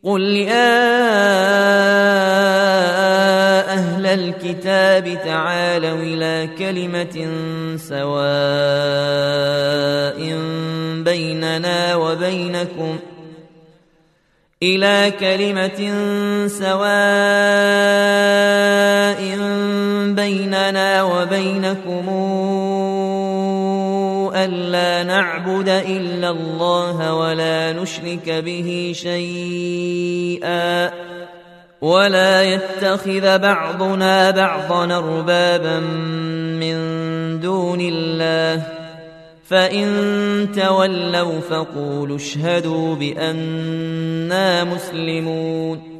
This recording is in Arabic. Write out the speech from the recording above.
قل يا أهل الكتاب تعالوا إلى كلمة سواء بيننا وبينكم ألا نعبد إلا الله ولا نشرك به شيئا ولا يتخذ بعضنا بعضا أربابا من دون الله فإن تولوا فقولوا اشهدوا بأننا مسلمون